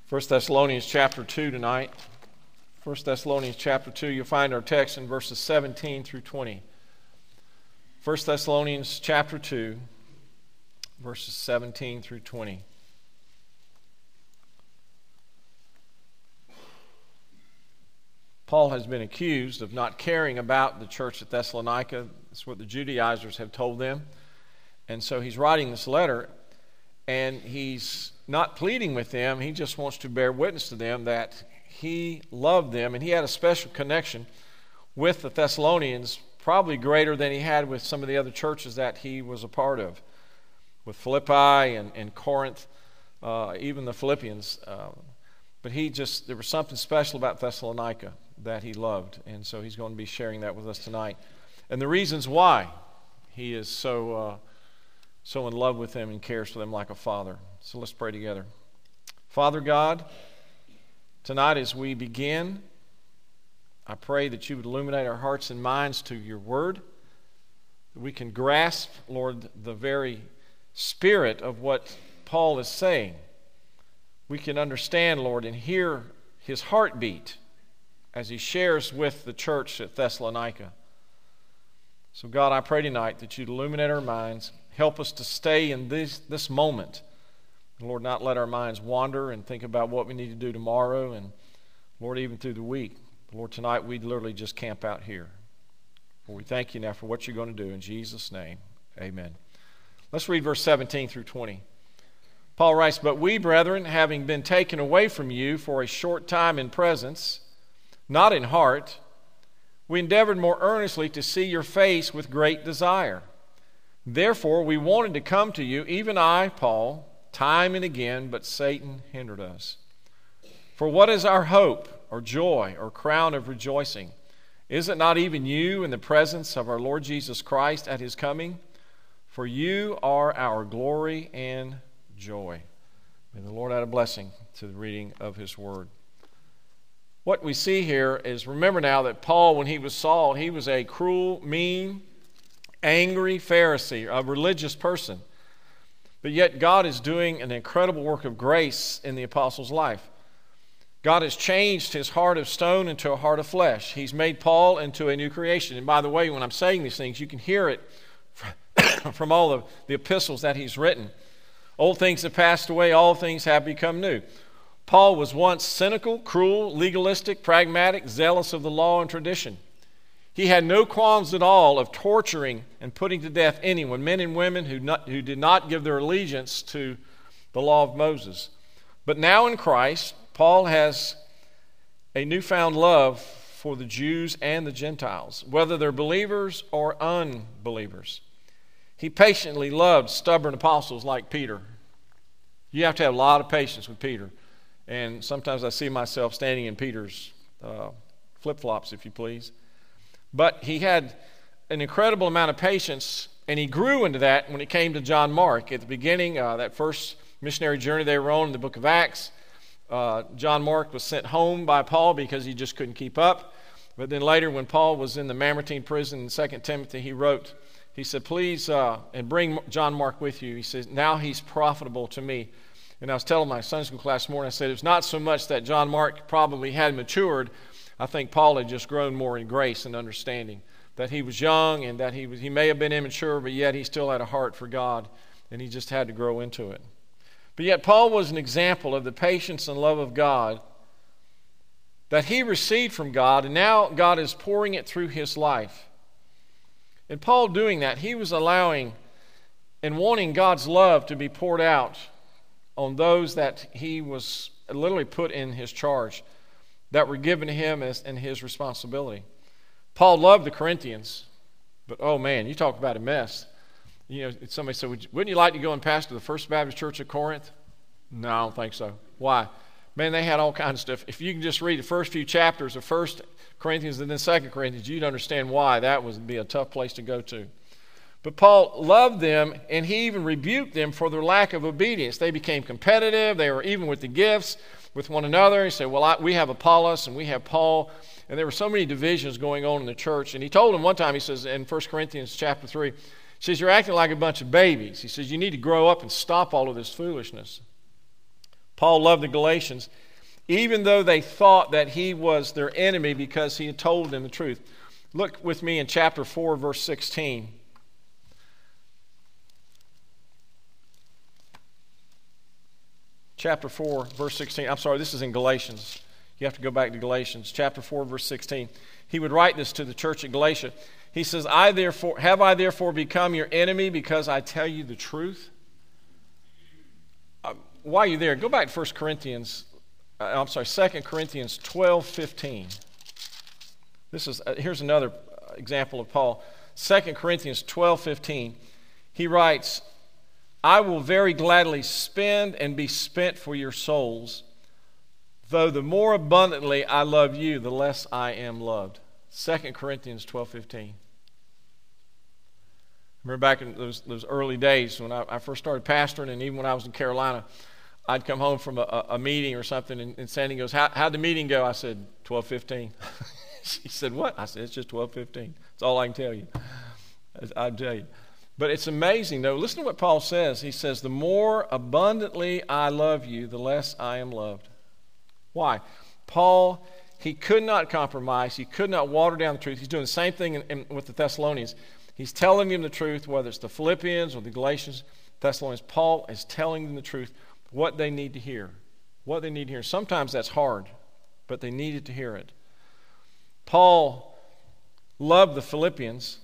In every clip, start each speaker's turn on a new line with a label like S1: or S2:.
S1: 1 Thessalonians chapter 2 tonight. 1 Thessalonians chapter 2, you'll find our text in verses 17 through 20. 1 Thessalonians chapter 2, verses 17 through 20. Paul has been accused of not caring about the church at Thessalonica. That's what the Judaizers have told them. And so he's writing this letter, and he's not pleading with them. He just wants to bear witness to them that he loved them, and he had a special connection with the Thessalonians, probably greater than he had with some of the other churches that he was a part of, with Philippi and Corinth, even the Philippians. But there was something special about Thessalonica that he loved, and so he's going to be sharing that with us tonight. And the reasons why he is so in love with them and cares for them like a father. So let's pray together. Father God, tonight as we begin, I pray that you would illuminate our hearts and minds to your word, that we can grasp, Lord, the very spirit of what Paul is saying. We can understand, Lord, and hear his heartbeat as he shares with the church at Thessalonica. So God, I pray tonight that you'd illuminate our minds, help us to stay in this moment. Lord, not let our minds wander and think about what we need to do tomorrow and, Lord, even through the week. Lord, tonight we literally just camp out here. Lord, we thank you now for what you're going to do. In Jesus' name, amen. Let's read verse 17 through 20. Paul writes, "But we, brethren, having been taken away from you for a short time in presence, not in heart, we endeavored more earnestly to see your face with great desire. Therefore, we wanted to come to you, even I, Paul, time and again, but Satan hindered us. For what is our hope, or joy, or crown of rejoicing? Is it not even you in the presence of our Lord Jesus Christ at his coming? For you are our glory and joy." May the Lord add a blessing to the reading of his word. What we see here is, remember now that Paul, when he was Saul, he was a cruel, mean, angry Pharisee, a religious person. But yet God is doing an incredible work of grace in the apostle's life. God has changed his heart of stone into a heart of flesh. He's made Paul into a new creation. And by the way, when I'm saying these things, you can hear it from all of the epistles that he's written. Old things have passed away, all things have become new. Paul was once cynical, cruel, legalistic, pragmatic, zealous of the law and tradition. He had no qualms at all of torturing and putting to death anyone, men and women who did not give their allegiance to the law of Moses. But now in Christ, Paul has a newfound love for the Jews and the Gentiles, whether they're believers or unbelievers. He patiently loved stubborn apostles like Peter. You have to have a lot of patience with Peter. And sometimes I see myself standing in Peter's flip-flops, if you please. But he had an incredible amount of patience, and he grew into that when it came to John Mark. At the beginning, that first missionary journey they were on in the book of Acts, John Mark was sent home by Paul because he just couldn't keep up. But then later, when Paul was in the Mamertine prison in 2 Timothy, he said, please, and bring John Mark with you. He says, now he's profitable to me. And I was telling my Sunday school class this morning, I said, it's not so much that John Mark probably had matured. I think Paul had just grown more in grace and understanding. That he was young and that he may have been immature, but yet he still had a heart for God. And he just had to grow into it. But yet Paul was an example of the patience and love of God that he received from God, and now God is pouring it through his life. And Paul doing that, he was allowing and wanting God's love to be poured out on those that he was literally put in his charge, that were given to him as in his responsibility. Paul loved the Corinthians, but oh man, you talk about a mess. You know, somebody said, wouldn't you like to go and pastor the First Baptist Church of Corinth? No, I don't think so. Why? Man, they had all kinds of stuff. If you can just read the first few chapters of 1 Corinthians and then 2 Corinthians, you'd understand why that would be a tough place to go to. But Paul loved them, and he even rebuked them for their lack of obedience. They became competitive. They were even with the gifts with one another. He said, well, we have Apollos and we have Paul. And there were so many divisions going on in the church. And he told them one time, he says in 1 Corinthians chapter 3, he says, you're acting like a bunch of babies. He says, you need to grow up and stop all of this foolishness. Paul loved the Galatians, even though they thought that he was their enemy because he had told them the truth. Look with me in chapter 4, verse 16. Chapter 4, verse 16. I'm sorry, this is in Galatians. You have to go back to Galatians. Chapter 4, verse 16. He would write this to the church at Galatia. He says, have I therefore become your enemy because I tell you the truth? While you're there, go back to 2 Corinthians 12:15. Here's another example of Paul. 2 Corinthians 12:15. He writes, I will very gladly spend and be spent for your souls, though the more abundantly I love you, the less I am loved. 2 Corinthians 12:15. Remember back in those early days when I first started pastoring, and even when I was in Carolina, I'd come home from a meeting or something, and Sandy goes, how'd the meeting go? I said, 12:15. She said, what? I said, it's just 12:15. That's all I can tell you. I'll tell you. But it's amazing, though. Listen to what Paul says. He says, the more abundantly I love you, the less I am loved. Why? Paul, he could not compromise. He could not water down the truth. He's doing the same thing with the Thessalonians. He's telling them the truth, whether it's the Philippians or the Galatians, Thessalonians. Paul is telling them the truth, what they need to hear. What they need to hear. Sometimes that's hard, but they needed to hear it. Paul loved the Philippians,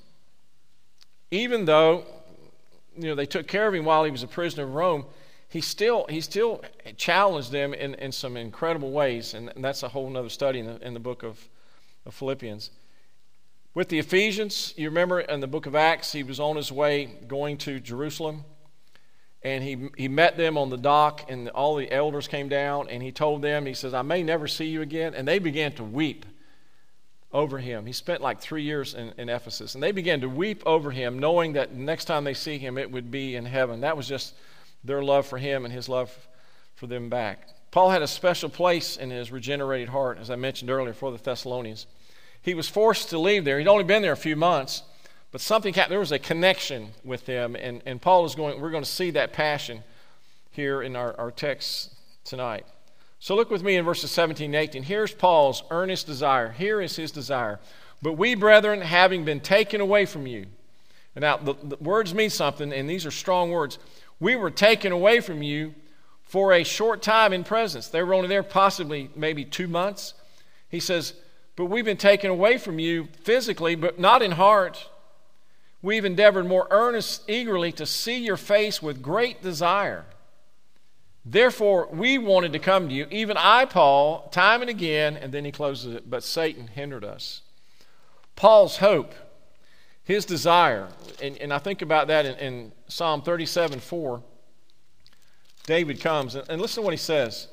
S1: even though they took care of him while he was a prisoner of Rome. He still challenged them in some incredible ways, and that's a whole other study in the book of Philippians. With the Ephesians, you remember in the book of Acts, he was on his way going to Jerusalem, and he met them on the dock, and all the elders came down, and he told them, he says, I may never see you again. And they began to weep over him. He spent like 3 years in Ephesus, and they began to weep over him, knowing that next time they see him, it would be in heaven. That was just their love for him and his love for them back. Paul had a special place in his regenerated heart, as I mentioned earlier, for the Thessalonians. He was forced to leave there. He'd only been there a few months, but something happened. There was a connection with them, and Paul is we're going to see that passion here in our text tonight. So look with me in verses 17 and 18. Here's Paul's earnest desire. Here is his desire. But we, brethren, having been taken away from you. And now, the words mean something, and these are strong words. We were taken away from you for a short time in presence. They were only there possibly maybe 2 months. He says, but we've been taken away from you physically, but not in heart. We've endeavored more eagerly to see your face with great desire. Therefore, we wanted to come to you, even I, Paul, time and again, and then he closes it, but Satan hindered us. Paul's hope, his desire, and I think about that in Psalm 37:4. David comes, and listen to what he says.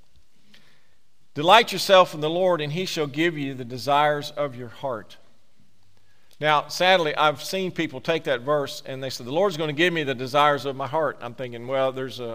S1: Delight yourself in the Lord, and he shall give you the desires of your heart. Now, sadly, I've seen people take that verse, and they say, the Lord's going to give me the desires of my heart. I'm thinking, well, there's a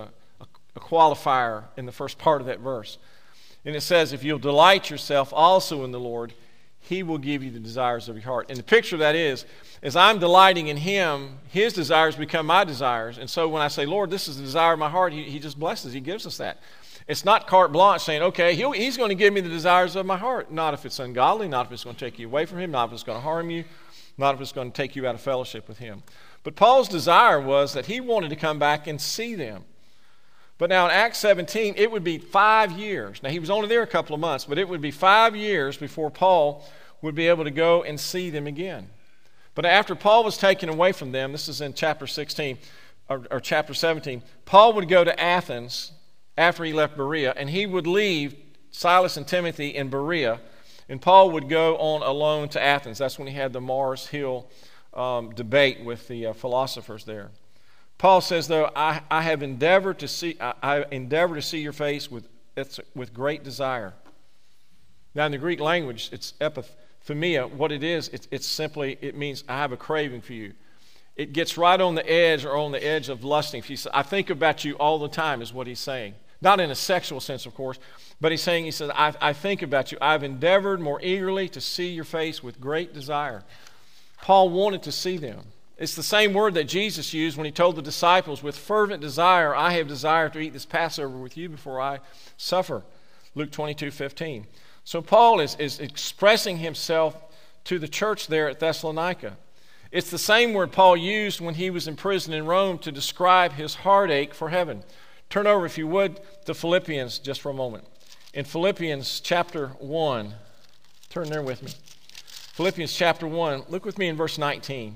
S1: qualifier in the first part of that verse. And it says, if you'll delight yourself also in the Lord, he will give you the desires of your heart. And the picture of that is, as I'm delighting in him, his desires become my desires. And so when I say, Lord, this is the desire of my heart, he just blesses. He gives us that. It's not carte blanche saying, okay, he's going to give me the desires of my heart. Not if it's ungodly, not if it's going to take you away from him, not if it's going to harm you, not if it's going to take you out of fellowship with him. But Paul's desire was that he wanted to come back and see them. But now in Acts 17, it would be 5 years. Now he was only there a couple of months, but it would be 5 years before Paul would be able to go and see them again. But after Paul was taken away from them, this is in chapter 16 or chapter 17, Paul would go to Athens after he left Berea, and he would leave Silas and Timothy in Berea, and Paul would go on alone to Athens. That's when he had the Mars Hill debate with the philosophers there. Paul says, though, I have endeavored to see your face with great desire. Now, in the Greek language, it's epithemia. What it is, it means I have a craving for you. It gets right on the edge of lusting. I think about you all the time is what he's saying. Not in a sexual sense, of course, but he says, I think about you. I've endeavored more eagerly to see your face with great desire. Paul wanted to see them. It's the same word that Jesus used when he told the disciples, with fervent desire, I have desired to eat this Passover with you before I suffer. Luke 22:15. So Paul is expressing himself to the church there at Thessalonica. It's the same word Paul used when he was in prison in Rome to describe his heartache for heaven. Turn over, if you would, to Philippians just for a moment. In Philippians chapter 1, turn there with me. Philippians chapter 1, look with me in verse 19.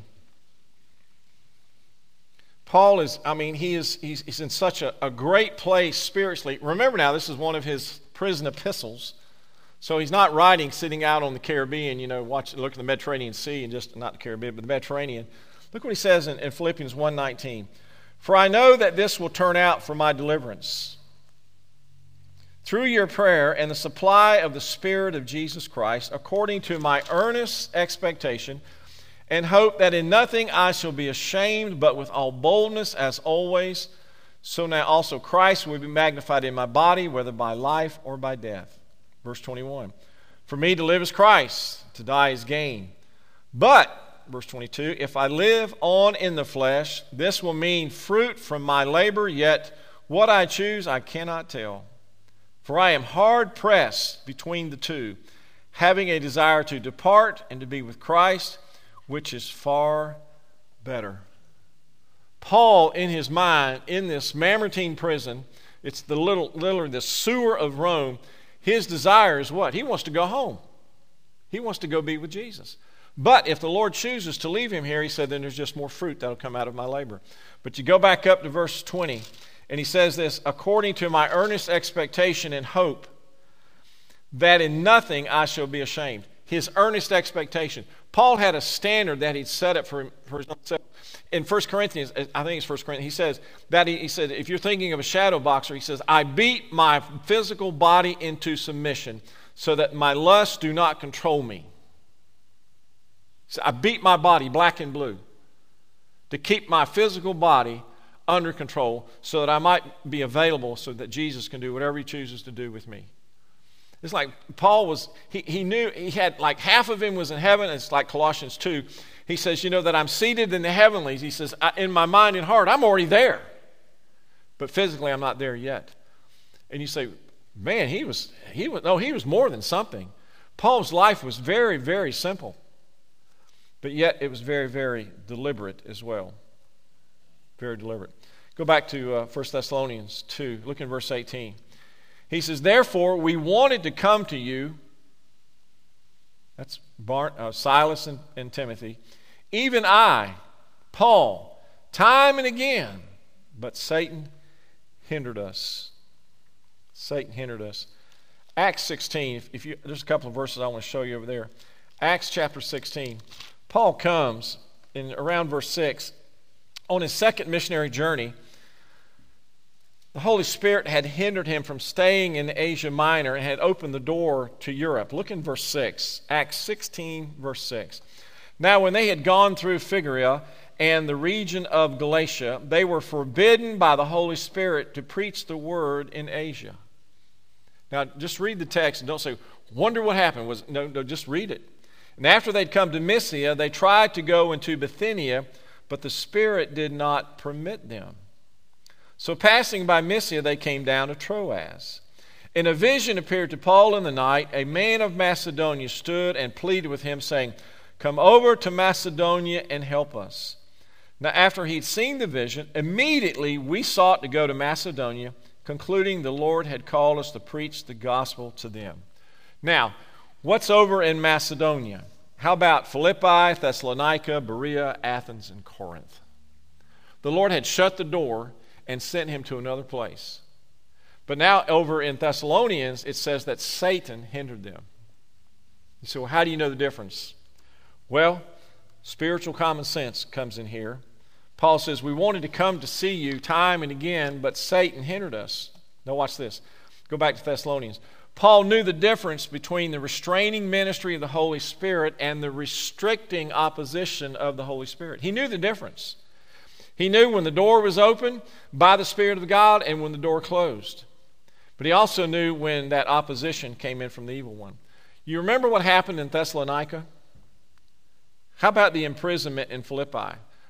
S1: Paul is in such a great place spiritually. Remember now, this is one of his prison epistles. So he's not writing sitting out on the Caribbean, look at the Mediterranean Sea, and just not the Caribbean, but the Mediterranean. Look what he says in Philippians 1:19. For I know that this will turn out for my deliverance, through your prayer and the supply of the Spirit of Jesus Christ, according to my earnest expectation and hope that in nothing I shall be ashamed, but with all boldness as always, so now also Christ will be magnified in my body, whether by life or by death. Verse 21, for me to live is Christ, to die is gain. But, verse 22, if I live on in the flesh, this will mean fruit from my labor, yet what I choose I cannot tell. For I am hard pressed between the two, having a desire to depart and to be with Christ, which is far better. Paul, in his mind, in this Mamertine prison, it's the sewer of Rome, his desire is what? He wants to go home. He wants to go be with Jesus. But if the Lord chooses to leave him here, he said, then there's just more fruit that'll come out of my labor. But you go back up to verse 20, and he says this, according to my earnest expectation and hope, that in nothing I shall be ashamed. His earnest expectation. Paul had a standard that he'd set up for himself. In 1 Corinthians, I think it's 1 Corinthians, he says that he said, if you're thinking of a shadow boxer, he says, I beat my physical body into submission so that my lusts do not control me. So I beat my body black and blue to keep my physical body under control so that I might be available so that Jesus can do whatever he chooses to do with me. It's like Paul was, he knew he had like half of him was in heaven. It's like Colossians 2. He says, that I'm seated in the heavenlies. He says, in my mind and heart, I'm already there. But physically, I'm not there yet. And you say, man, he was more than something. Paul's life was very, very simple. But yet it was very, very deliberate as well. Very deliberate. Go back to 1 Thessalonians 2. Look in verse 18. He says, therefore, we wanted to come to you. That's Silas and Timothy. Even I, Paul, time and again. But Satan hindered us. Satan hindered us. Acts 16. There's a couple of verses I want to show you over there. Acts chapter 16. Paul comes in around verse 6 on his second missionary journey. The Holy Spirit had hindered him from staying in Asia Minor and had opened the door to Europe. Look in verse 6, Acts 16, verse 6. Now, when they had gone through Phrygia and the region of Galatia, they were forbidden by the Holy Spirit to preach the word in Asia. Now, just read the text and don't say, wonder what happened. No, just read it. And after they'd come to Mysia, they tried to go into Bithynia, but the Spirit did not permit them. So passing by Mysia, they came down to Troas. In a vision appeared to Paul in the night. A man of Macedonia stood and pleaded with him, saying, come over to Macedonia and help us. Now after he'd seen the vision, immediately we sought to go to Macedonia, concluding the Lord had called us to preach the gospel to them. Now, what's over in Macedonia? How about Philippi, Thessalonica, Berea, Athens, and Corinth? The Lord had shut the door and sent him to another place. But now over in Thessalonians, it says that Satan hindered them. You say, well, how do you know the difference? Well, spiritual common sense comes in here. Paul says, we wanted to come to see you time and again, but Satan hindered us. Now watch this. Go back to Thessalonians. Paul knew the difference between the restraining ministry of the Holy Spirit and the restricting opposition of the Holy Spirit. He knew the difference. He knew when the door was open by the Spirit of God and when the door closed. But he also knew when that opposition came in from the evil one. You remember what happened in Thessalonica? How about the imprisonment in Philippi?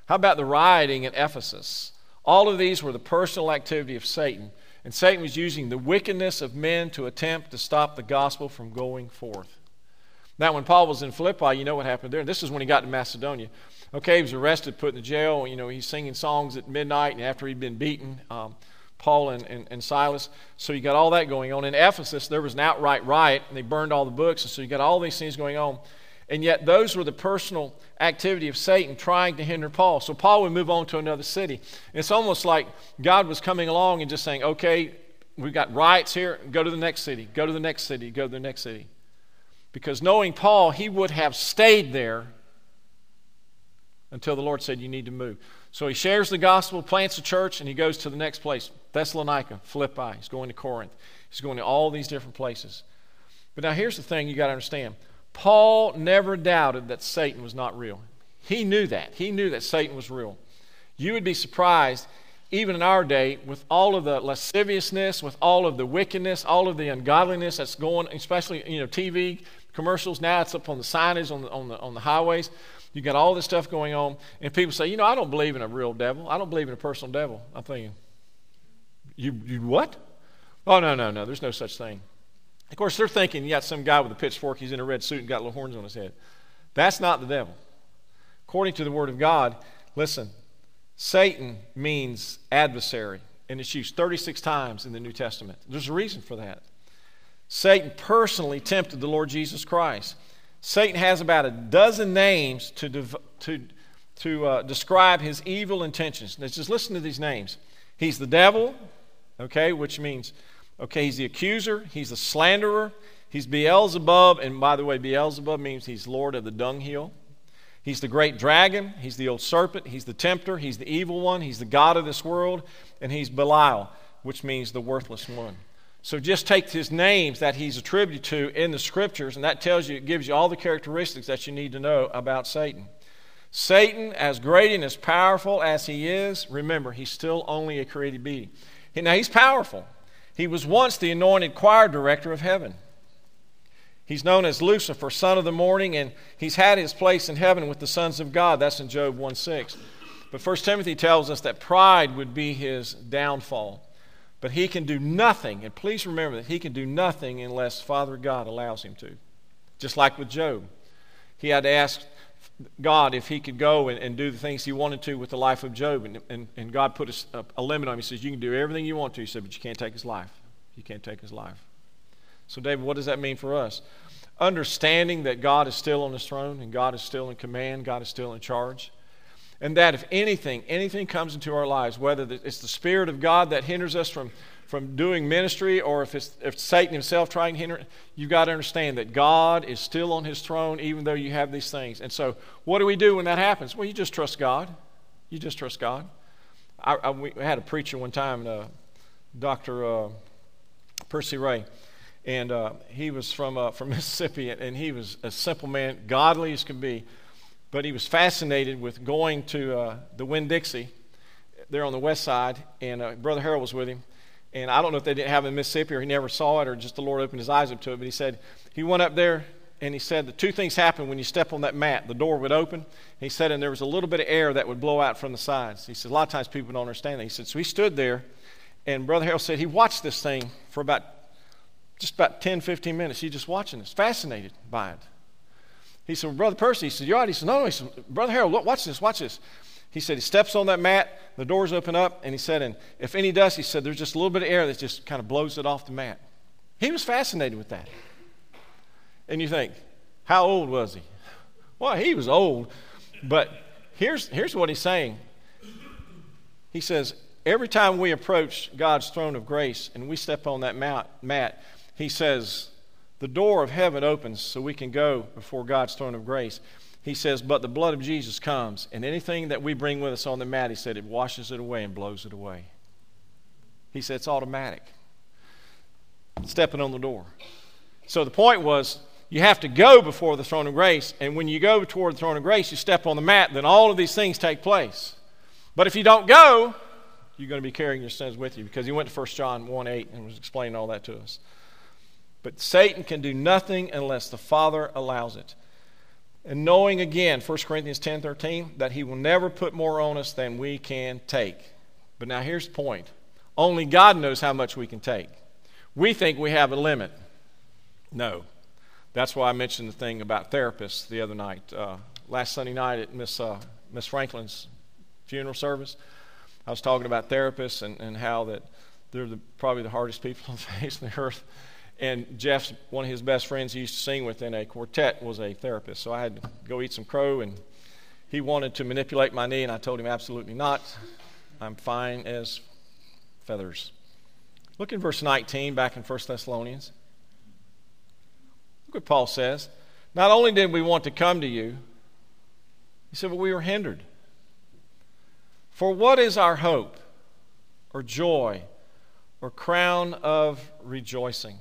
S1: How about the rioting at Ephesus? All of these were the personal activity of Satan. And Satan was using the wickedness of men to attempt to stop the gospel from going forth. Now, when Paul was in Philippi, you know what happened there. This is when he got to Macedonia. Okay, he was arrested, put in the jail. He's singing songs at midnight, and after he'd been beaten, Paul and Silas. So you got all that going on. In Ephesus, there was an outright riot, and they burned all the books. And so you got all these things going on. And yet those were the personal activity of Satan trying to hinder Paul. So Paul would move on to another city. And it's almost like God was coming along and just saying, okay, we've got riots here. Go to the next city. Go to the next city. Go to the next city. Because knowing Paul, he would have stayed there until the Lord said, you need to move. So he shares the gospel, plants a church, and he goes to the next place. Thessalonica, Philippi. He's going to Corinth. He's going to all these different places. But now here's the thing you got to understand. Paul never doubted that Satan was not real. He knew that. He knew that Satan was real. You would be surprised, even in our day, with all of the lasciviousness, with all of the wickedness, all of the ungodliness that's going, especially TV commercials. Now it's up on the signage on the highways. You got all this stuff going on, and people say, I don't believe in a real devil. I don't believe in a personal devil. I'm thinking, you what? Oh, no. There's no such thing. Of course, they're thinking you got some guy with a pitchfork, he's in a red suit and got little horns on his head. That's not the devil. According to the Word of God, listen, Satan means adversary, and it's used 36 times in the New Testament. There's a reason for that. Satan personally tempted the Lord Jesus Christ. Satan has about a dozen names to describe his evil intentions. Let's just listen to these names. He's the devil, okay, which means... he's the accuser, he's the slanderer, he's Beelzebub, and by the way, Beelzebub means he's Lord of the dunghill. He's the great dragon, he's the old serpent, he's the tempter, he's the evil one, he's the god of this world, and he's Belial, which means the worthless one. So just take his names that he's attributed to in the Scriptures, and that it gives you all the characteristics that you need to know about Satan. Satan, as great and as powerful as he is, remember, he's still only a created being. Now, he's powerful. He was once the anointed choir director of heaven. He's known as Lucifer, son of the morning, and he's had his place in heaven with the sons of God. That's in Job 1:6. But 1 Timothy tells us that pride would be his downfall. But he can do nothing, and please remember that he can do nothing unless Father God allows him to. Just like with Job. He had to ask God if he could go and do the things he wanted to with the life of Job. And God put a limit on him. He says, you can do everything you want to. He said, but you can't take his life. You can't take his life. So, David, what does that mean for us? Understanding that God is still on his throne and God is still in command, God is still in charge. And that if anything comes into our lives, whether it's the Spirit of God that hinders us from doing ministry, or if Satan himself trying to hinder it, you've got to understand that God is still on his throne even though you have these things. And so what do we do when that happens? Well, you just trust God. You just trust God. We had a preacher one time, Dr. Percy Ray, and he was from Mississippi, and he was a simple man, godly as could be, but he was fascinated with going to the Winn-Dixie there on the west side, and Brother Harold was with him. And I don't know if they didn't have it in Mississippi or he never saw it or just the Lord opened his eyes up to it. But he said he went up there and he said the two things happen when you step on that mat. The door would open. He said, and there was a little bit of air that would blow out from the sides. He said, a lot of times people don't understand that. He said, so he stood there, and Brother Harold said he watched this thing for about 10, 15 minutes. He just watching this, fascinated by it. He said, well, Brother Percy, he said, you all right? He said, no. He said, Brother Harold, look, watch this. He said he steps on that mat, the doors open up, and he said, and if any does, he said, there's just a little bit of air that just kind of blows it off the mat. He was fascinated with that. And you think, how old was he? Well, he was old, but here's what he's saying. He says, every time we approach God's throne of grace and we step on that mat, he says, the door of heaven opens so we can go before God's throne of grace. He says, but the blood of Jesus comes, and anything that we bring with us on the mat, he said, it washes it away and blows it away. He said, it's automatic. Stepping on the door. So the point was, you have to go before the throne of grace, and when you go toward the throne of grace, you step on the mat, then all of these things take place. But if you don't go, you're going to be carrying your sins with you, because he went to 1 John 1:8 and was explaining all that to us. But Satan can do nothing unless the Father allows it. And knowing again, 1 Corinthians 10:13, that he will never put more on us than we can take. But now here's the point. Only God knows how much we can take. We think we have a limit. No. That's why I mentioned the thing about therapists the other night. Last Sunday night at Miss Franklin's funeral service, I was talking about therapists and how that they're probably the hardest people on the face of the earth. And Jeff's, one of his best friends he used to sing with in a quartet, was a therapist. So I had to go eat some crow, and he wanted to manipulate my knee, and I told him absolutely not. I'm fine as feathers. Look in verse 19 back in 1 Thessalonians. Look what Paul says. Not only did we want to come to you, he said, but we were hindered. For what is our hope or joy or crown of rejoicing?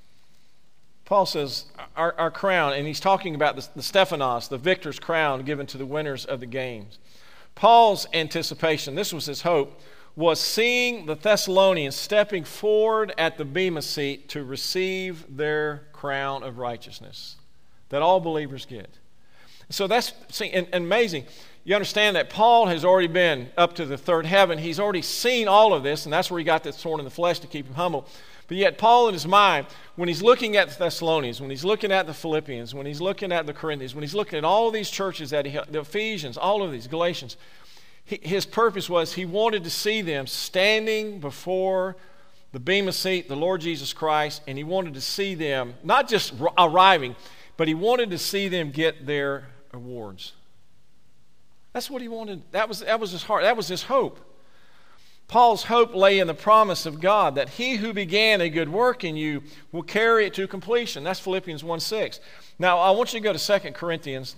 S1: Paul says our crown, and he's talking about the Stephanos, the victor's crown given to the winners of the games. Paul's anticipation, this was his hope, was seeing the Thessalonians stepping forward at the bema seat to receive their crown of righteousness that all believers get. So that's amazing. You understand that Paul has already been up to the third heaven. He's already seen all of this, and that's where he got that thorn in the flesh to keep him humble. But yet Paul in his mind, when he's looking at the Thessalonians, when he's looking at the Philippians, when he's looking at the Corinthians, when he's looking at all of these churches, the Ephesians, all of these, Galatians, his purpose was he wanted to see them standing before the bema seat, the Lord Jesus Christ, and he wanted to see them not just arriving, but he wanted to see them get their awards. That's what he wanted. That was his heart. That was his hope. Paul's hope lay in the promise of God that he who began a good work in you will carry it to completion. That's Philippians 1:6. Now, I want you to go to 2 Corinthians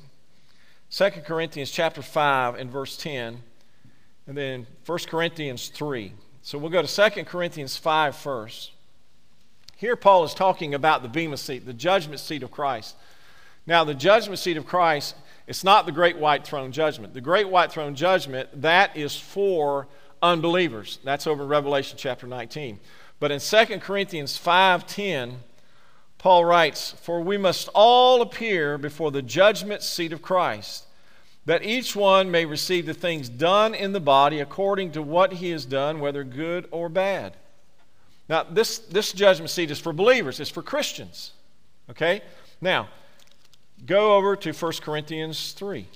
S1: chapter 5 and verse 10, and then 1 Corinthians 3. So we'll go to 2 Corinthians 5 first. Here Paul is talking about the bema seat, the judgment seat of Christ. Now, the judgment seat of Christ, it's not the great white throne judgment. The great white throne judgment, that is for unbelievers. That's over in Revelation chapter 19. But in 2 Corinthians 5:10, Paul writes, for we must all appear before the judgment seat of Christ, that each one may receive the things done in the body according to what he has done, whether good or bad. Now, this judgment seat is for believers. It's for Christians. Okay? Now, go over to 1 Corinthians 3.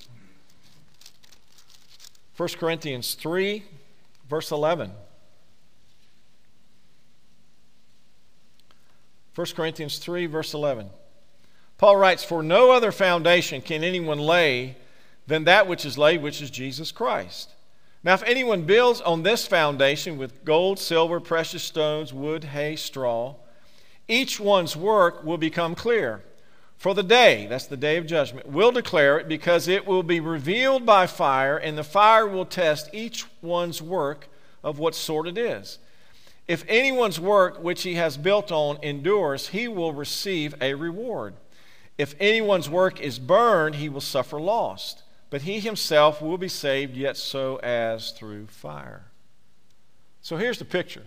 S1: 1 Corinthians 3, verse 11. 1 Corinthians 3, verse 11. Paul writes, for no other foundation can anyone lay than that which is laid, which is Jesus Christ. Now, if anyone builds on this foundation with gold, silver, precious stones, wood, hay, straw, each one's work will become clear. For the day, that's the day of judgment, will declare it, because it will be revealed by fire, and the fire will test each one's work of what sort it is. If anyone's work which he has built on endures, he will receive a reward. If anyone's work is burned, he will suffer loss, but he himself will be saved, yet so as through fire. So here's the picture.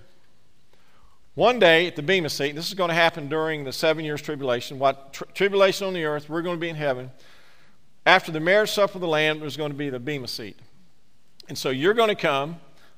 S1: One day at the bema seat, this is going to happen during the 7 years tribulation. Tribulation on the earth, we're going to be in heaven. After the marriage supper of the Lamb, there's going to be the bema seat. And so you're going to come.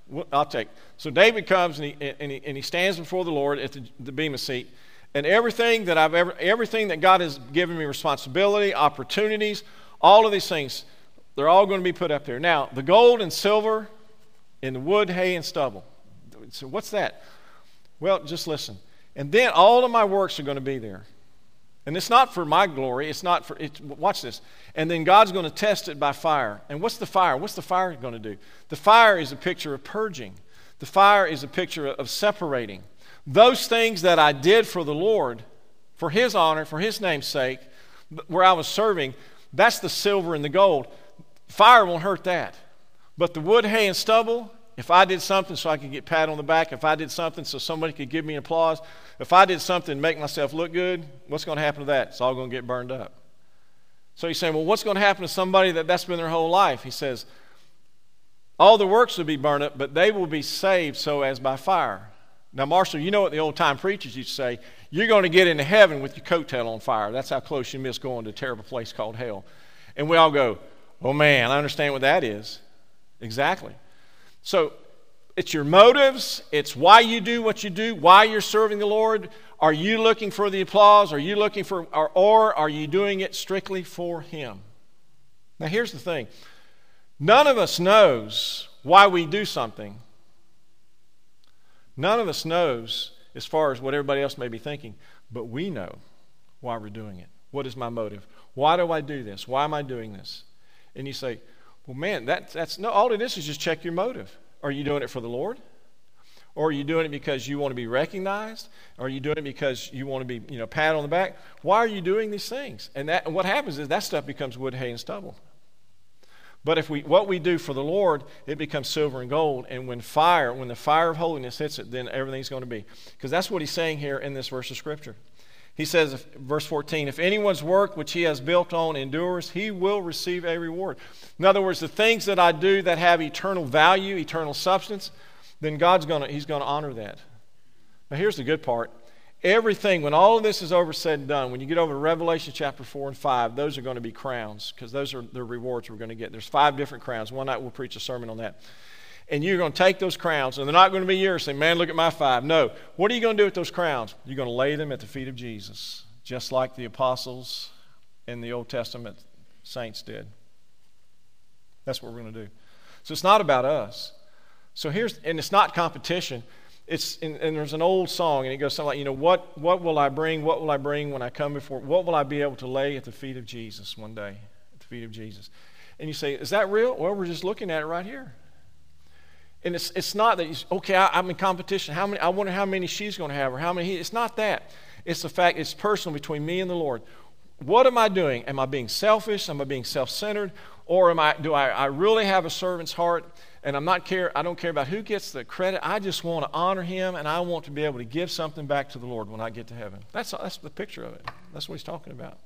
S1: So David comes and he stands before the Lord at the bema seat. And everything that God has given me responsibility, opportunities, all of these things, they're all going to be put up there. Now, the gold and silver and the wood, hay, and stubble. So what's that? Well, just listen. And then all of my works are going to be there. And it's not for my glory. Watch this. And then God's going to test it by fire. And what's the fire? What's the fire going to do? The fire is a picture of purging. The fire is a picture of separating. Those things that I did for the Lord, for His honor, for His name's sake, where I was serving, that's the silver and the gold. Fire won't hurt that. But the wood, hay, and stubble, if I did something so I could get pat on the back, if I did something so somebody could give me applause, if I did something to make myself look good, what's going to happen to that? It's all going to get burned up. So he's saying, well, what's going to happen to somebody that's been their whole life? He says, all the works will be burned up, but they will be saved so as by fire. Now, Marshall, you know what the old-time preachers used to say, you're going to get into heaven with your coattail on fire. That's how close you miss going to a terrible place called hell. And we all go, oh man, I understand what that is. Exactly. So it's your motives. It's why you do what you do, why you're serving the Lord. Are you looking for the applause? Are you looking for, or are you doing it strictly for Him? Now here's the thing. None of us knows why we do something. None of us knows as far as what everybody else may be thinking, but we know why we're doing it. What is my motive? Why do I do this? Why am I doing this? And you say, well, man, that's no, all it is just check your motive. Are you doing it for the Lord? Or are you doing it because you want to be recognized? Or are you doing it because you want to be, pat on the back? Why are you doing these things? And what happens is that stuff becomes wood, hay, and stubble. But what we do for the Lord, it becomes silver and gold. And when the fire of holiness hits it, then everything's going to be. Because that's what he's saying here in this verse of Scripture. He says, verse 14, if anyone's work which he has built on endures, he will receive a reward. In other words, the things that I do that have eternal value, eternal substance, then He's going to honor that. Now here's the good part. Everything, when all of this is over, said and done, when you get over to Revelation chapter 4 and 5, those are going to be crowns, because those are the rewards we're going to get. There's 5 different crowns. One night we'll preach a sermon on that. And you're going to take those crowns, and they're not going to be yours. Say, man, look at my 5. No. What are you going to do with those crowns? You're going to lay them at the feet of Jesus, just like the apostles and the Old Testament saints did. That's what we're going to do. So it's not about us. So and it's not competition. And there's an old song, and it goes something like, what will I bring? What will I bring when I come before? What will I be able to lay at the feet of Jesus one day? At the feet of Jesus. And you say, is that real? Well, we're just looking at it right here. And it's not that, I'm in competition. I wonder how many she's going to have, or how many he. It's not that. It's the fact it's personal between me and the Lord. What am I doing? Am I being selfish? Am I being self-centered? Or do I really have a servant's heart? And I don't care about who gets the credit. I just want to honor Him, and I want to be able to give something back to the Lord when I get to heaven. That's the picture of it. That's what he's talking about.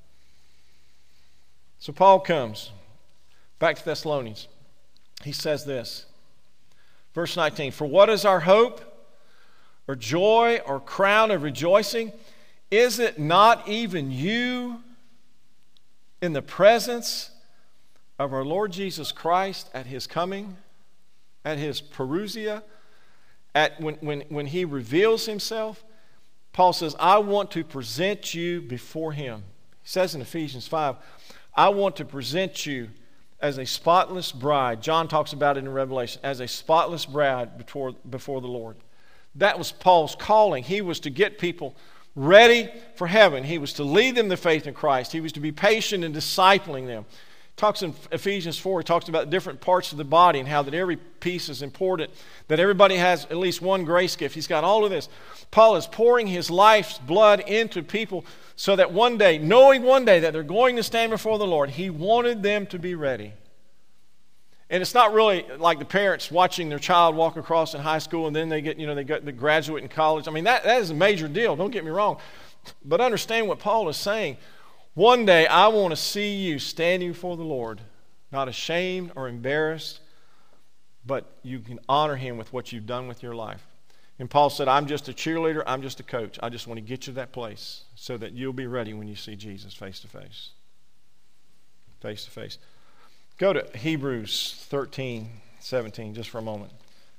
S1: So Paul comes back to Thessalonians. He says this, verse 19, for what is our hope, or joy, or crown of rejoicing? Is it not even you in the presence of our Lord Jesus Christ at His coming? At His parousia, when He reveals Himself? Paul says, I want to present you before Him. He says in Ephesians 5, I want to present you as a spotless bride. John talks about it in Revelation, as a spotless bride before the Lord. That was Paul's calling. He was to get people ready for heaven. He was to lead them to faith in Christ. He was to be patient in discipling them. Talks in Ephesians 4, he talks about different parts of the body and how that every piece is important, that everybody has at least one grace gift. He's got all of this. Paul is pouring his life's blood into people so that one day, knowing one day that they're going to stand before the Lord, he wanted them to be ready. And it's not really like the parents watching their child walk across in high school and then they get the graduate in college. I mean, that is a major deal. Don't get me wrong. But understand what Paul is saying. One day, I want to see you standing before the Lord, not ashamed or embarrassed, but you can honor Him with what you've done with your life. And Paul said, I'm just a cheerleader, I'm just a coach. I just want to get you to that place so that you'll be ready when you see Jesus face to face. Face to face. Go to Hebrews 13:17 just for a moment.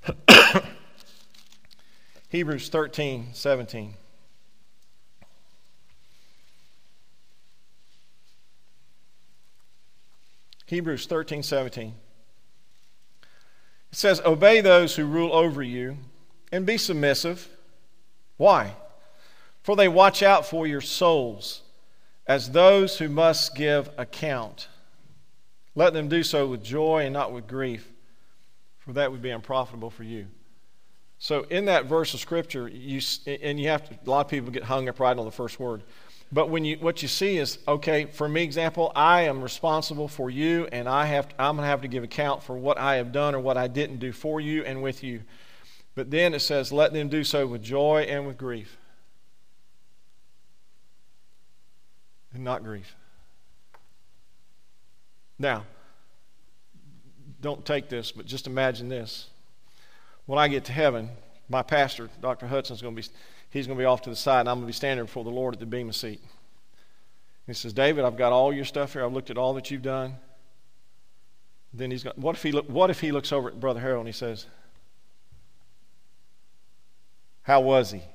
S1: Hebrews 13:17. Hebrews 13:17. It says, obey those who rule over you and be submissive. Why? For they watch out for your souls as those who must give account. Let them do so with joy and not with grief, for that would be unprofitable for you. So in that verse of Scripture, a lot of people get hung up right on the first word. But what you see is, okay, for me, example, I am responsible for you, and I'm going to have to give account for what I have done or what I didn't do for you and with you. But then it says, let them do so with joy and with grief. And not grief. Now, don't take this, but just imagine this. When I get to heaven, my pastor, Dr. Hudson's going to be off to the side, and I'm going to be standing before the Lord at the bema seat. He says, David, I've got all your stuff here. I've looked at all that you've done. Then he's got, what if he looks over at Brother Harold and he says, how was he?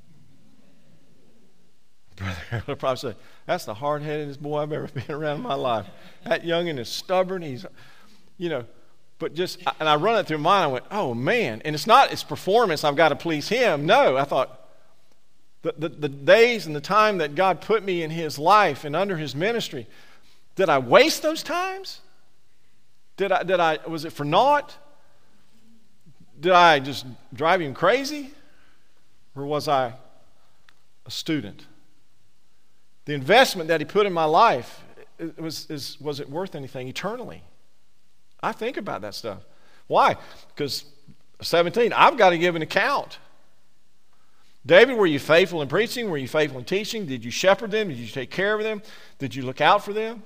S1: Brother Harold will probably say, that's the hard-headedest boy I've ever been around in my life. That youngin' is stubborn. He's, but just, and I run it through mine. I went, oh, man. And it's not his performance. I've got to please him. No, I thought, the days and the time that God put me in his life and under his ministry, did I waste those times? Was it for naught? Did I just drive him crazy? Or was I a student? The investment that he put in my life, was it worth anything eternally? I think about that stuff. Why? Because 17, I've got to give an account. David, were you faithful in preaching? Were you faithful in teaching? Did you shepherd them? Did you take care of them? Did you look out for them?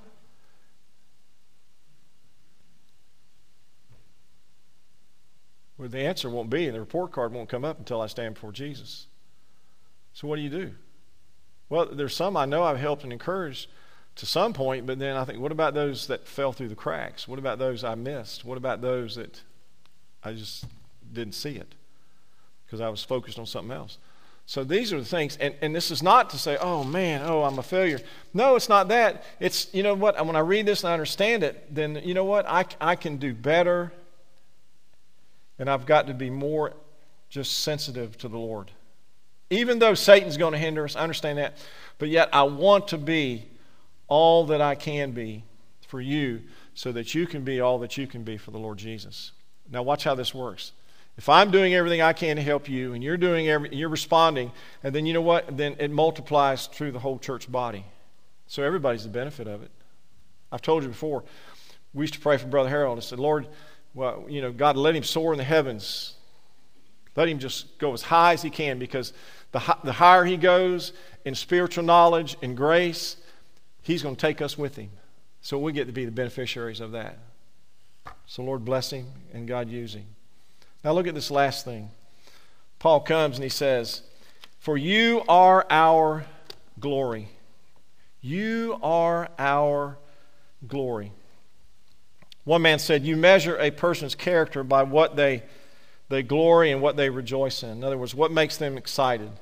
S1: Well, the answer won't be, and the report card won't come up until I stand before Jesus. So what do? Well, there's some I know I've helped and encouraged to some point, but then I think, what about those that fell through the cracks? What about those I missed? What about those that I just didn't see it because I was focused on something else? So these are the things, and this is not to say, oh man, I'm a failure. No, it's not that. It's, you know what, when I read this and I understand it, then you know what, I can do better. And I've got to be more just sensitive to the Lord. Even though Satan's going to hinder us, I understand that. But yet I want to be all that I can be for you so that you can be all that you can be for the Lord Jesus. Now watch how this works. If I'm doing everything I can to help you and you're responding, and then you know what? Then it multiplies through the whole church body. So everybody's the benefit of it. I've told you before, we used to pray for Brother Harold. I said, Lord, well, God, let him soar in the heavens. Let him just go as high as he can, because the higher he goes in spiritual knowledge and grace, he's going to take us with him. So we get to be the beneficiaries of that. So Lord bless him and God use him. Now look at this last thing. Paul comes and he says, for you are our glory. You are our glory. One man said, you measure a person's character by what they glory and what they rejoice in. In other words, what makes them excited.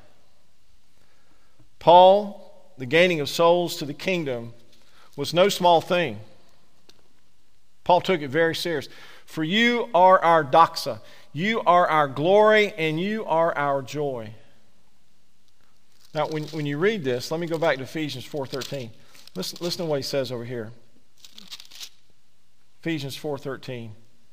S1: Paul, the gaining of souls to the kingdom was no small thing. Paul took it very serious. For you are our doxa. You are our glory and you are our joy. Now, when you read this, let me go back to Ephesians 4:13. Listen to what he says over here. Ephesians 4:13.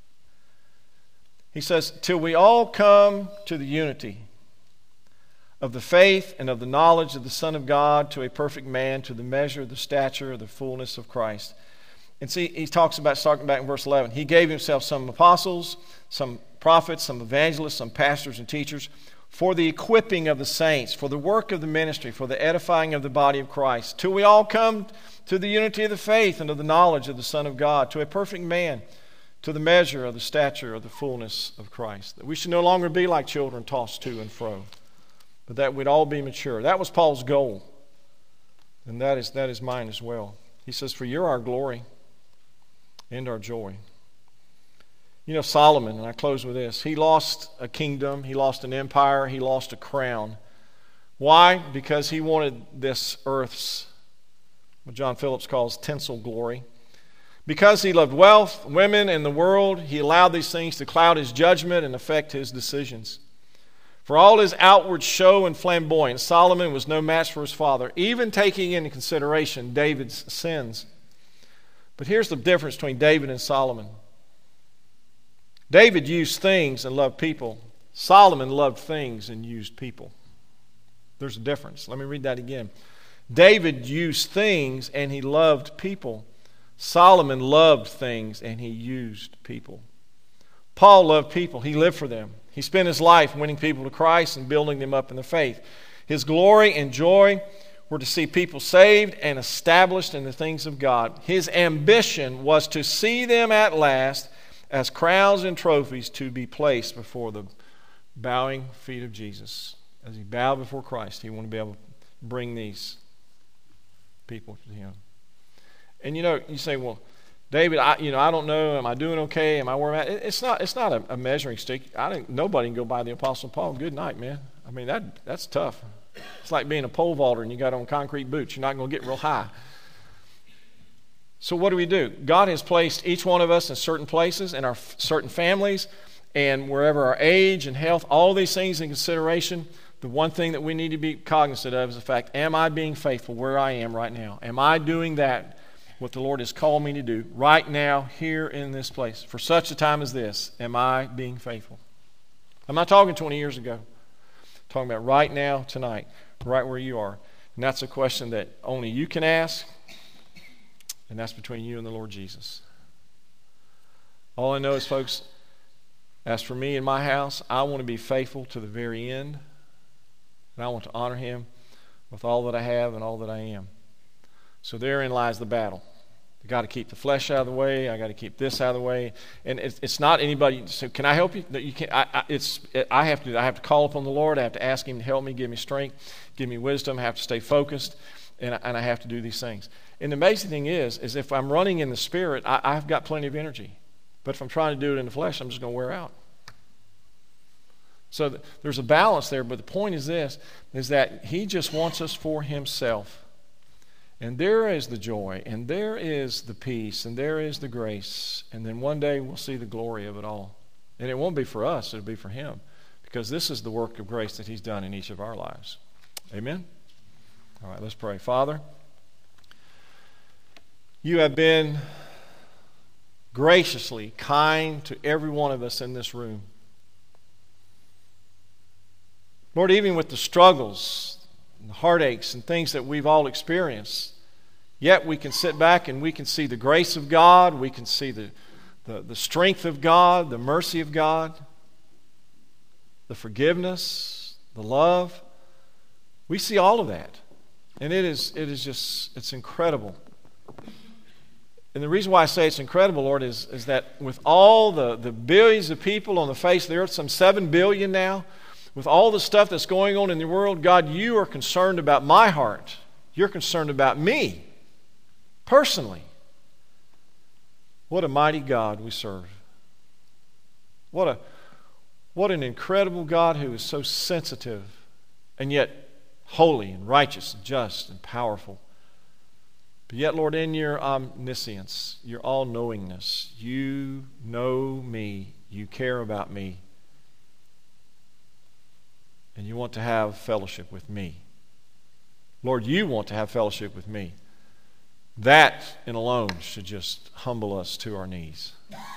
S1: He says, till we all come to the unity of the faith and of the knowledge of the Son of God, to a perfect man, to the measure of the stature of the fullness of Christ. And see, he talking back in verse 11. He gave himself some apostles, some prophets, some evangelists, some pastors and teachers, for the equipping of the saints, for the work of the ministry, for the edifying of the body of Christ, till we all come to the unity of the faith and of the knowledge of the Son of God, to a perfect man, to the measure of the stature of the fullness of Christ. That we should no longer be like children tossed to and fro, but that we'd all be mature. That was Paul's goal, and that is mine as well. He says, for you're our glory and our joy. Solomon, and I close with this, he lost a kingdom, he lost an empire, he lost a crown. Why? Because he wanted this earth's, what John Phillips calls tinsel glory. Because he loved wealth, women, and the world, he allowed these things to cloud his judgment and affect his decisions. For all his outward show and flamboyance, Solomon was no match for his father, even taking into consideration David's sins. But here's the difference between David and Solomon. David used things and loved people. Solomon loved things and used people. There's a difference. Let me read that again. David used things and he loved people. Solomon loved things and he used people. Paul loved people. He lived for them. He spent his life winning people to Christ and building them up in the faith. His glory and joy were to see people saved and established in the things of God. His ambition was to see them at last as crowns and trophies to be placed before the bowing feet of Jesus. As he bowed before Christ, he wanted to be able to bring these people to Him. And you say, well, David, I don't know. Am I doing okay? Am I where I'm at? It's not a measuring stick. Nobody can go by the Apostle Paul. Good night, man. I mean, that's tough. It's like being a pole vaulter and you got on concrete boots. You're not going to get real high. So what do? God has placed each one of us in certain places, in our certain families, and wherever our age and health, all these things in consideration, the one thing that we need to be cognizant of is the fact, am I being faithful where I am right now? Am I doing that, what the Lord has called me to do right now, here in this place? For such a time as this, am I being faithful? I'm not talking 20 years ago. I'm talking about right now, tonight, right where you are. And that's a question that only you can ask, and that's between you and the Lord Jesus. All I know is, folks, as for me and my house, I want to be faithful to the very end, and I want to honor Him with all that I have and all that I am. So therein lies the battle. I got to keep the flesh out of the way. I got to keep this out of the way. And it's not anybody. So can I help you? That you can't. I have to call upon the Lord. I have to ask Him to help me, give me strength, give me wisdom. I have to stay focused, and I have to do these things. And the amazing thing is if I'm running in the Spirit, I've got plenty of energy. But if I'm trying to do it in the flesh, I'm just going to wear out. So there's a balance there. But the point is this: is that He just wants us for Himself. And there is the joy, and there is the peace, and there is the grace. And then one day we'll see the glory of it all. And it won't be for us, it'll be for Him. Because this is the work of grace that He's done in each of our lives. Amen? All right, let's pray. Father, You have been graciously kind to every one of us in this room. Lord, even with the struggles, and the heartaches and things that we've all experienced, yet we can sit back and we can see the grace of God, we can see the strength of God, the mercy of God, the forgiveness, the love. We see all of that. And it's incredible. And the reason why I say it's incredible, Lord, is that with all the billions of people on the face of the earth, some 7 billion now, with all the stuff that's going on in the world, God, You are concerned about my heart. You're concerned about me, personally. What a mighty God we serve. What an incredible God who is so sensitive and yet holy and righteous and just and powerful. But yet, Lord, in Your omniscience, Your all-knowingness, You know me. You care about me. And You want to have fellowship with me. Lord, You want to have fellowship with me. That in alone should just humble us to our knees.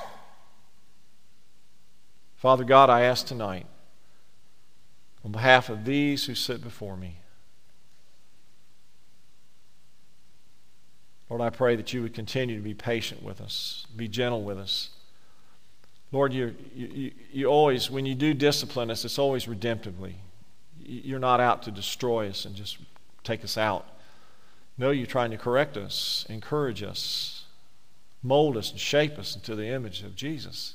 S1: Father God, I ask tonight, on behalf of these who sit before me, Lord, I pray that You would continue to be patient with us, be gentle with us. Lord, you always, when You do discipline us, it's always redemptively. You're not out to destroy us and just take us out. No, You're trying to correct us, encourage us, mold us and shape us into the image of Jesus.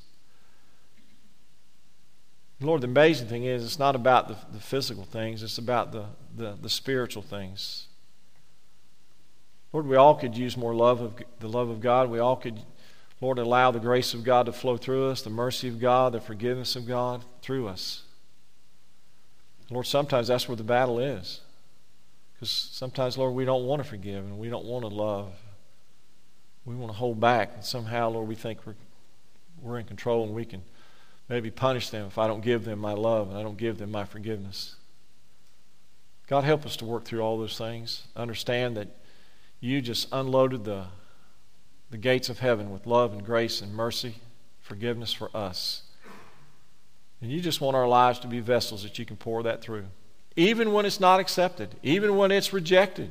S1: Lord, the amazing thing is it's not about the physical things, it's about the spiritual things. Lord, we all could use more the love of God. We all could, Lord, allow the grace of God to flow through us, the mercy of God, the forgiveness of God through us. Lord, sometimes that's where the battle is. Because sometimes, Lord, we don't want to forgive and we don't want to love. We want to hold back. And somehow, Lord, we think we're in control and we can maybe punish them if I don't give them my love and I don't give them my forgiveness. God, help us to work through all those things. Understand that You just unloaded the gates of heaven with love and grace and mercy, forgiveness for us. And You just want our lives to be vessels that You can pour that through. Even when it's not accepted, even when it's rejected,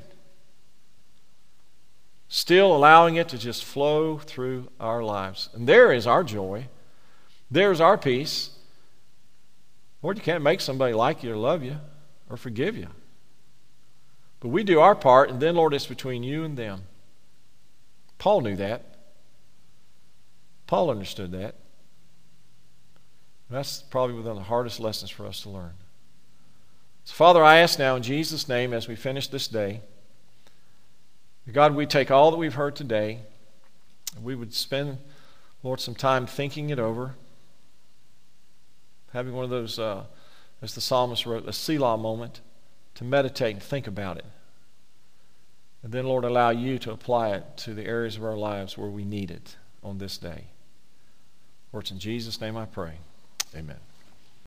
S1: still allowing it to just flow through our lives. And there is our joy. There's our peace. Lord, You can't make somebody like You or love You or forgive You. But we do our part, and then, Lord, it's between You and them. Paul knew that. Paul understood that. And that's probably one of the hardest lessons for us to learn. So, Father, I ask now in Jesus' name as we finish this day, God, we take all that we've heard today, and we would spend, Lord, some time thinking it over, having one of those, as the psalmist wrote, a Selah moment, to meditate and think about it. And then, Lord, allow you to apply it to the areas of our lives where we need it on this day. For it's in Jesus' name I pray. Amen.